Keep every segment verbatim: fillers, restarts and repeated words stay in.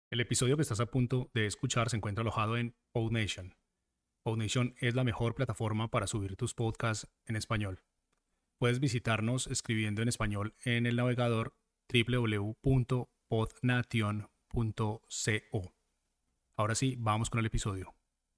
El episodio que estás a punto de escuchar se encuentra alojado en PodNation. PodNation es la mejor plataforma para subir tus podcasts en español. Puedes visitarnos escribiendo en español en el navegador doble u doble u doble u punto podnation punto co. Ahora sí, vamos con el episodio.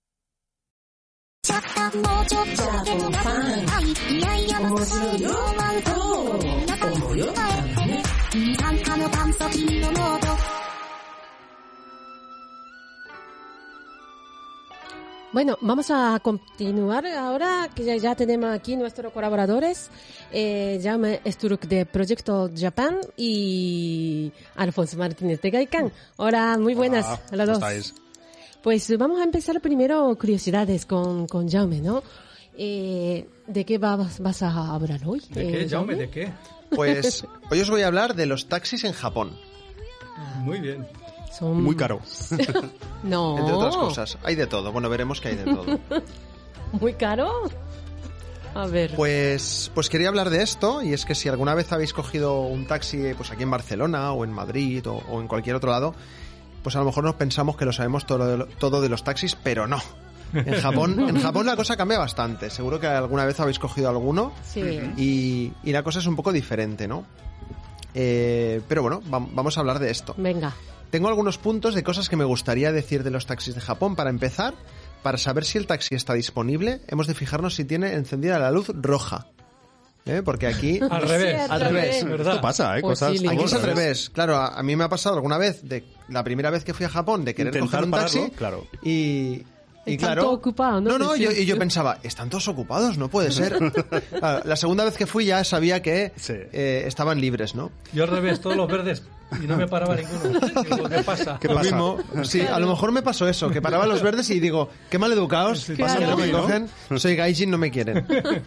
Bueno, vamos a continuar ahora que ya, ya tenemos aquí nuestros colaboradores, eh, Jaume Sturck de Proyecto Japan y Alfonso Martínez de Gaikan. Hola, muy buenas Hola, a los ¿cómo dos. estáis? Pues vamos a empezar primero curiosidades con, con Jaume, ¿no? Eh, ¿De qué vas, vas a hablar hoy? ¿De qué, eh, Jaume? ¿De qué? Pues hoy os voy a hablar de los taxis en Japón, Muy bien. Son... muy caro, No. entre otras cosas. Hay de todo, bueno, veremos que hay de todo. ¿Muy caro? A ver. Pues, pues quería hablar de esto, y es que si alguna vez habéis cogido un taxi pues aquí en Barcelona o en Madrid o, o en cualquier otro lado, pues a lo mejor nos pensamos que lo sabemos todo de, lo- todo de los taxis, pero no. En Japón, en Japón la cosa cambia bastante. Seguro que alguna vez habéis cogido alguno Sí. y, y la cosa es un poco diferente, ¿no? Eh, pero bueno, vam- vamos a hablar de esto. Venga. Tengo algunos puntos de cosas que me gustaría decir de los taxis de Japón. Para empezar, para saber si el taxi está disponible, hemos de fijarnos si tiene encendida la luz roja. ¿Eh? Porque aquí... Al Es revés. cierto, Al revés. ¿Verdad? Esto pasa, ¿eh? Pues Cosas sí, Aquí es al Al revés. Claro, a, a mí me ha pasado alguna vez, de la primera vez que fui a Japón, de querer Intentar coger un taxi pararlo, claro. y... Y Están claro, todos ocupados, ¿no? no, no, yo, Decías y yo tú. pensaba, están todos ocupados, no puede ser. Claro, la segunda vez que fui ya sabía que Sí. eh, estaban libres, ¿no? Yo al revés, todos los verdes y no me paraba ninguno. Digo, ¿qué pasa? ¿Qué Lo pasa? mismo, sí, a lo mejor me pasó eso, que paraban los verdes y digo, qué mal educados, Claro. no me ¿no? cogen, soy gaijin, no me quieren.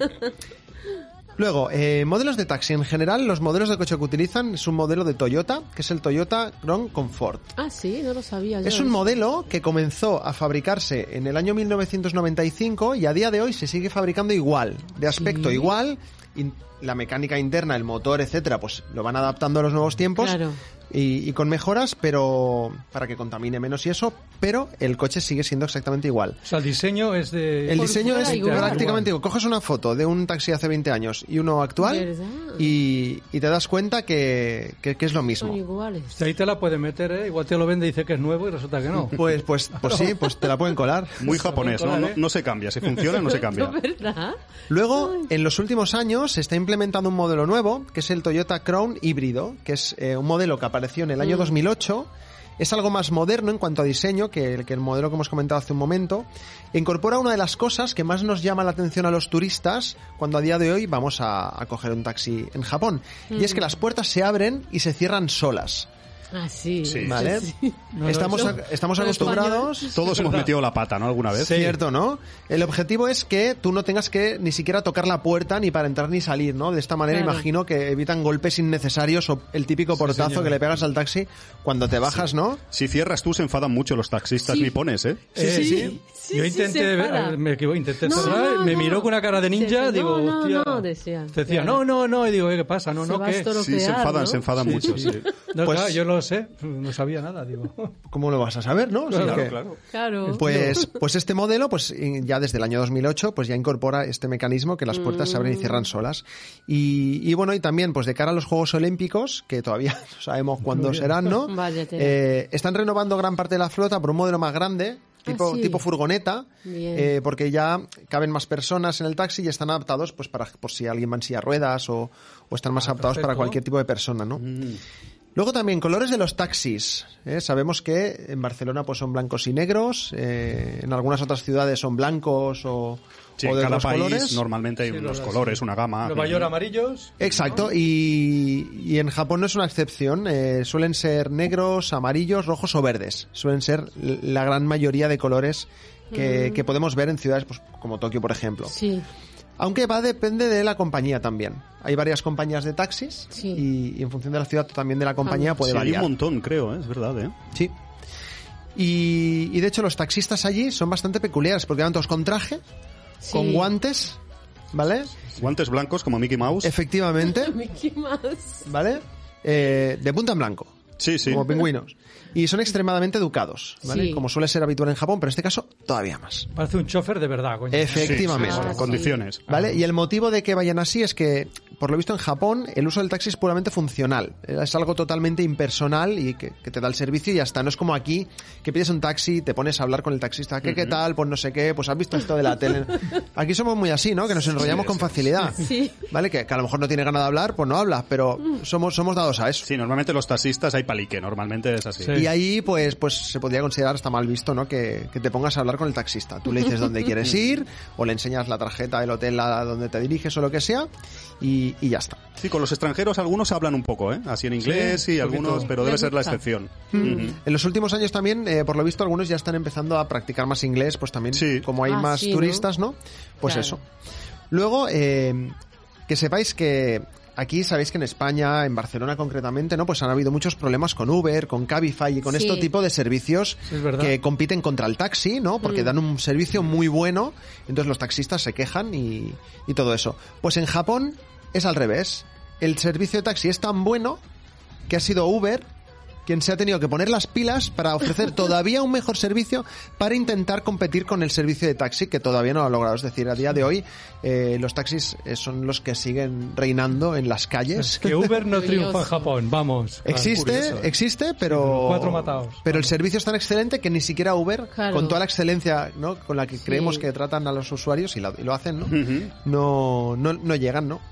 Luego, eh, modelos de taxi. En general, los modelos de coche que utilizan es un modelo de Toyota, que es el Toyota Crown Comfort. Ah, sí, no lo sabía yo. Es un modelo que comenzó a fabricarse en el año mil novecientos noventa y cinco y a día de hoy se sigue fabricando igual, de aspecto Sí. igual, in- la mecánica interna, el motor, etcétera, pues lo van adaptando a los nuevos tiempos. Claro. Y, y con mejoras, pero para que contamine menos y eso, pero el coche sigue siendo exactamente igual. O sea, el diseño es de... El Por diseño fuera es igual. prácticamente igual. Coges una foto de un taxi hace veinte años y uno actual ¿Verdad? y, y te das cuenta que, que- que es lo Son mismo. iguales. Si ahí te la puede meter, ¿eh? Igual te lo vende y dice que es nuevo y resulta que no. Pues, pues, pues sí, pues te la pueden colar. Muy japonés, ¿no? No, no se cambia. Si funciona, no se cambia. ¿Verdad? Luego, en los últimos años, se está implementando un modelo nuevo, que es el Toyota Crown híbrido, que es eh, un modelo que apareció en el año dos mil ocho. Es algo más moderno en cuanto a diseño que el, que el modelo que hemos comentado hace un momento. Incorpora una de las cosas que más nos llama la atención a los turistas cuando a día de hoy vamos a, a coger un taxi en Japón. Y es que las puertas se abren y se cierran solas. Ah, sí. Sí. ¿Vale? Sí. No, no, estamos no. a- estamos Lo acostumbrados... Todos hemos metido la pata, ¿no? Alguna vez. Sí. Cierto, ¿no? El objetivo es que tú no tengas que ni siquiera tocar la puerta ni para entrar ni salir, ¿no? De esta manera Claro. imagino que evitan golpes innecesarios o el típico portazo señor. que le pegas al taxi cuando te bajas, ¿no? Si cierras tú, se enfadan mucho los taxistas Sí. nipones, ¿eh? Eh, Sí, sí. sí, Yo sí, intenté, se ver- enfada. me equivoqué, intenté No, cerrar, no, me no. miró con una cara de ninja, Sí, sí, digo, no, no, hostia. no, decía. Decía, Claro. no, no, no, y digo, ¿qué pasa? No, Se no, va ¿qué? esto lo- Sí, se Bloquear, enfadan, ¿no? se enfadan mucho, sí. No, Pues- claro, yo lo sé, no sabía nada, digo. ¿Cómo lo vas a saber, no? O sea Claro, que- claro. Claro. Pues, pues este modelo, pues y- ya desde el año dos mil ocho, pues ya incorpora este mecanismo que las puertas se abren y cierran solas. Y, y bueno, y también, pues de cara a los Juegos Olímpicos, que todavía no sabemos cuándo serán, ¿no? Vaya tela. Eh, están renovando gran parte de la flota por un modelo más grande, tipo, Ah, sí. tipo furgoneta, Bien. eh, porque ya caben más personas en el taxi y están adaptados, pues para, por si alguien va en silla de ruedas o, o están más Ah, adaptados para perfecto. cualquier tipo de persona, ¿no? Luego también colores de los taxis. ¿eh? Sabemos que en Barcelona pues son blancos y negros, eh, en algunas otras ciudades son blancos o, Sí, o en de cada otros país colores. normalmente hay Sí, unos los- colores, una gama. Nueva York amarillos. Exacto, y, y en Japón no es una excepción. eh, suelen ser negros, amarillos, rojos o verdes. Suelen ser l- la gran mayoría de colores que, que podemos ver en ciudades pues, como Tokio, por ejemplo. Sí. Aunque va depende de la compañía también. Hay varias compañías de taxis Sí. y, y en función de la ciudad también de la compañía Ah. puede Sí, hay variar. un montón, creo, ¿eh? Es verdad, ¿eh? Sí. Y, y de hecho los taxistas allí son bastante peculiares porque van todos con traje, Sí. con guantes, ¿vale? Guantes blancos como Mickey Mouse. Efectivamente, Mickey Mouse. ¿vale? Eh, de punta en blanco. Sí, sí. Como pingüinos. Y son extremadamente educados, ¿vale? Sí. Como suele ser habitual en Japón, pero en este caso todavía más. Parece un chofer de verdad, coño. Efectivamente. Sí, sí, sí, Ah, sí. condiciones. ¿Vale? Y el motivo de que vayan así es que, por lo visto en Japón, el uso del taxi es puramente funcional. Es algo totalmente impersonal y que, que te da el servicio y ya está. No es como aquí, que pides un taxi, te pones a hablar con el taxista. ¿Qué, qué tal? Pues no sé qué, pues has visto esto de la tele. Aquí somos muy así, ¿no? Que nos enrollamos Sí, con sí. facilidad. Sí. ¿Vale? Que, que a lo mejor no tiene ganas de hablar, pues no hablas, pero somos, somos dados a eso. Sí, normalmente los taxistas hay palique, normalmente es así. Sí. Y ahí, pues, pues se podría considerar hasta mal visto, ¿no? Que, que te pongas a hablar con el taxista. Tú le dices dónde quieres ir, o le enseñas la tarjeta del hotel a donde te diriges o lo que sea, y, y ya está. Sí, con los extranjeros algunos hablan un poco, ¿eh? Así en inglés Sí, y un algunos, poquito. pero debe Les ser la gusta. excepción. Mm. Ujú. En los últimos años también, eh, por lo visto, algunos ya están empezando a practicar más inglés, pues también, Sí. como hay Ah, más sí, ¿no? turistas, ¿no? Pues Claro. eso. Luego, eh, que sepáis que aquí sabéis que en España, en Barcelona concretamente, ¿no? Pues han habido muchos problemas con Uber, con Cabify y con Sí. este tipo de servicios Sí, es verdad. que compiten contra el taxi, ¿no? Porque Mm. dan un servicio muy bueno, entonces los taxistas se quejan y, y todo eso. Pues en Japón es al revés. El servicio de taxi es tan bueno que ha sido Uber quien se ha tenido que poner las pilas para ofrecer todavía un mejor servicio para intentar competir con el servicio de taxi que todavía no lo ha logrado. Es decir, a día de hoy eh, los taxis eh, son los que siguen reinando en las calles. Que Uber no triunfa en Curioso. Japón, vamos. Existe, curioso, ¿eh? existe, pero Cuatro matados. pero el servicio es tan excelente que ni siquiera Uber, Claro. con toda la excelencia, ¿no? Con la que Sí. creemos que tratan a los usuarios y, la- y lo hacen, ¿no? Ujú. no, no, no llegan, ¿no?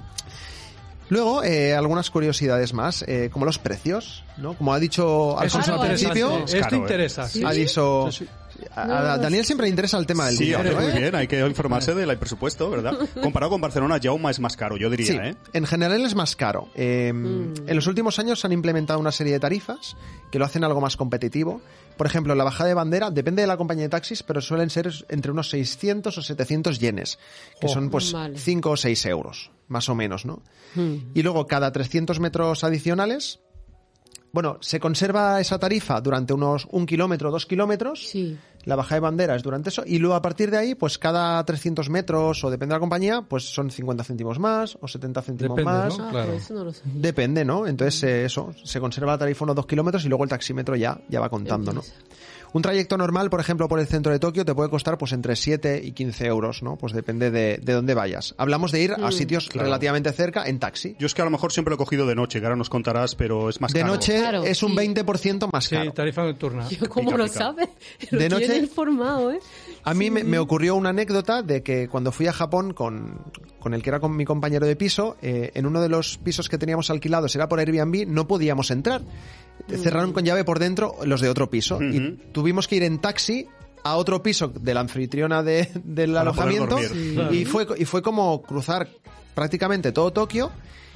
Luego, eh, algunas curiosidades más, eh, como los precios, ¿no? Como ha dicho Eso Alfonso es al Claro, principio, interesante. Es Esto caro, ¿eh? interesa. Sí. ha dicho... Sí, sí. A, No, a Daniel siempre le interesa el tema del Sí, dinero, hombre, ¿eh? muy bien, hay que informarse del presupuesto, ¿verdad? Comparado con Barcelona, Jaume es más caro, yo diría, Sí, ¿eh? en general es más caro. Eh, Mm. En los últimos años se han implementado una serie de tarifas que lo hacen algo más competitivo. Por ejemplo, la bajada de bandera depende de la compañía de taxis, pero suelen ser entre unos seiscientos o setecientos yenes, que Oh, son pues vale. cinco o seis euros, más o menos, ¿no? Mm. Y luego cada trescientos metros adicionales, bueno, se conserva esa tarifa durante unos un kilómetro, dos kilómetros. Sí. La bajada de bandera es durante eso. Y luego a partir de ahí, pues cada trescientos metros, o depende de la compañía, pues son cincuenta céntimos más o setenta céntimos Depende, más. ¿no? Ah, Claro. pero eso no lo sé. Depende, ¿no? Entonces, eh, eso, se conserva la tarifa unos dos kilómetros y luego el taxímetro ya, ya va contando, ¿no? Un trayecto normal, por ejemplo, por el centro de Tokio te puede costar pues entre siete y quince euros, ¿no? Pues depende de, de dónde vayas. Hablamos de ir a sitios Claro. relativamente cerca en taxi. Yo es que a lo mejor siempre lo he cogido de noche, que ahora nos contarás, pero es más De caro. noche Claro, es un sí. veinte por ciento más Sí, caro. tarifa nocturna. Yo, ¿cómo Pica, lo pica. sabe? De Lo noche- tiene informado, ¿eh? A mí me, me ocurrió una anécdota de que cuando fui a Japón con, con el que era con mi compañero de piso, eh, en uno de los pisos que teníamos alquilados, era por Airbnb, no podíamos entrar. Cerraron con llave por dentro los de otro piso y Ujú. tuvimos que ir en taxi a otro piso de la anfitriona de- del Para poder alojamiento dormir. y fue y fue como cruzar prácticamente todo Tokio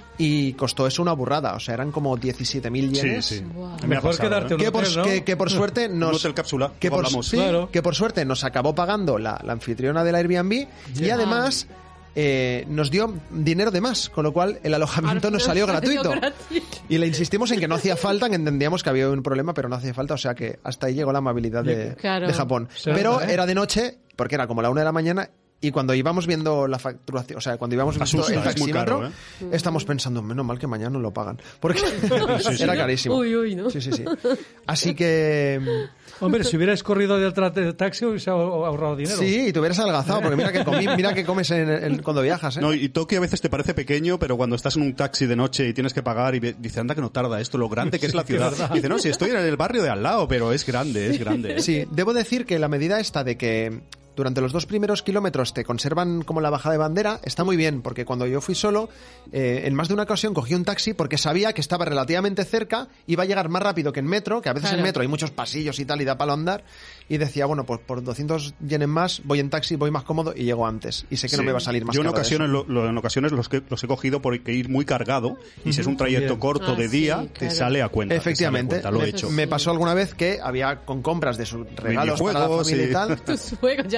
y costó eso una burrada, o sea, eran como diecisiete mil Sí, yenes. sí. Guau. Me ha Mejor pasado, quedarte ¿eh? un Que por, hotel, ¿no? que, que por suerte nos Un hotel cápsula, que luego por, hablamos. sí, Claro. que por suerte nos acabó pagando la, la anfitriona del Airbnb y Ya. además eh, nos dio dinero de más, con lo cual el alojamiento Al nos final salió salió gratuito. gratis. Y le insistimos en que no hacía falta, que entendíamos que había un problema, pero no hacía falta, o sea que hasta ahí llegó la amabilidad de, Claro. de Japón. Sí, Pero ¿eh? era de noche, porque era como la una de la mañana, y cuando íbamos viendo la facturación, o sea, cuando íbamos viendo Asusta, el es muy taxímetro, caro, ¿eh? estamos pensando, menos mal que mañana no lo pagan, porque Sí, sí. era carísimo. Uy, uy, ¿no? Sí, sí, sí. Así que... Hombre, si hubieras corrido detrás del taxi, hubiese ahorrado dinero. Sí, y te hubieras adelgazado, porque mira que, comí, mira que comes en, en- cuando viajas, ¿eh? No, y Tokio a veces te parece pequeño, pero cuando estás en un taxi de noche y tienes que pagar y ve- dice, anda que no tarda esto, lo grande que es la Sí, ciudad. es verdad. Y dice, no, si estoy en el barrio de al lado, pero es grande, es grande. Sí, debo decir que la medida esta de que durante los dos primeros kilómetros te conservan como la bajada de bandera está muy bien, porque cuando yo fui solo, eh, en más de una ocasión cogí un taxi porque sabía que estaba relativamente cerca, iba a llegar más rápido que en metro, que a veces Claro. en metro hay muchos pasillos y tal y da palo andar, y decía, bueno, pues por doscientos yenes más voy en taxi, voy más cómodo y llego antes, y sé que no Sí. me va a salir más Yo en caro de ocasiones, eso. lo, lo- en ocasiones los, que, los he cogido porque ir muy cargado y si es un trayecto Bien. corto Ah, de sí, día, te claro. sale a cuenta. te sale a Efectivamente, cuenta, lo he me, hecho. me pasó alguna vez que había con compras de sus regalos para la Videojuegos, familia y sí. tal, Tus juegos ya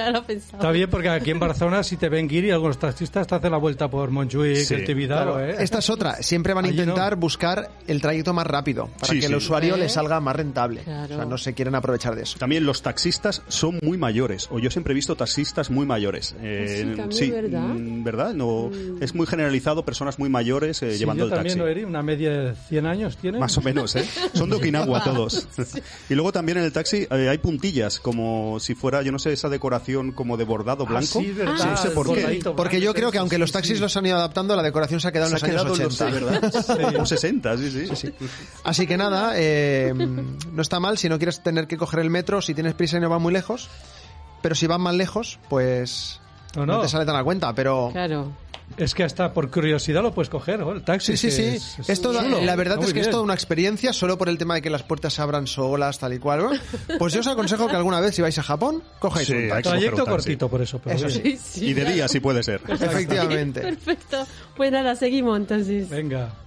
ya lo he pensado. Está bien porque aquí en Barcelona si te ven guiri algunos taxistas te hacen la vuelta por Montjuic, Sí, el Tibidabo, Claro, ¿eh? esta es otra. Siempre van a Allí intentar no. buscar el trayecto más rápido para Sí, que el sí. usuario ¿Eh? le salga más rentable. Claro. O sea, no se quieren aprovechar de eso. También los taxistas son muy mayores, o yo siempre he visto taxistas muy mayores. Eh, Sí, también, ¿verdad? mm, ¿verdad? No, es muy generalizado, personas muy mayores eh, Sí, llevando yo el también taxi. lo herí, una media de cien años tiene. Más o menos, ¿eh? Son de Okinawa todos. Y luego también en el taxi eh, hay puntillas, como si fuera, yo no sé, esa decoración como de bordado Ah, blanco. sí, verdad, no sé el por qué. bordadito Porque yo blanco, creo sí, que aunque sí, los sí, taxis sí. los han ido adaptando, la decoración se ha quedado en Se ha los años quedado en los, ochenta. ¿verdad? O sesenta, sí, sí. Sí. Así que nada, eh, no está mal si no quieres tener que coger el metro, si tienes prisa y no vas muy lejos. Pero si vas más lejos, pues No, no, no. te sale tan a cuenta. Pero Claro. Es que hasta por curiosidad lo puedes coger, ¿no? El taxi. sí, sí, que sí. es- es Esto, chulo. la verdad Está es muy que es bien. toda una experiencia solo por el tema de que las puertas se abran solas, tal y cual. ¿no? Pues yo os aconsejo que alguna vez, si vais a Japón, cojáis Sí, un hay taxi. que coger Trayecto un taxi. cortito por eso. Pero Eso bien. sí. Sí, Y de claro. día, si puede ser. Efectivamente. Perfecto. Pues nada, seguimos entonces. Venga.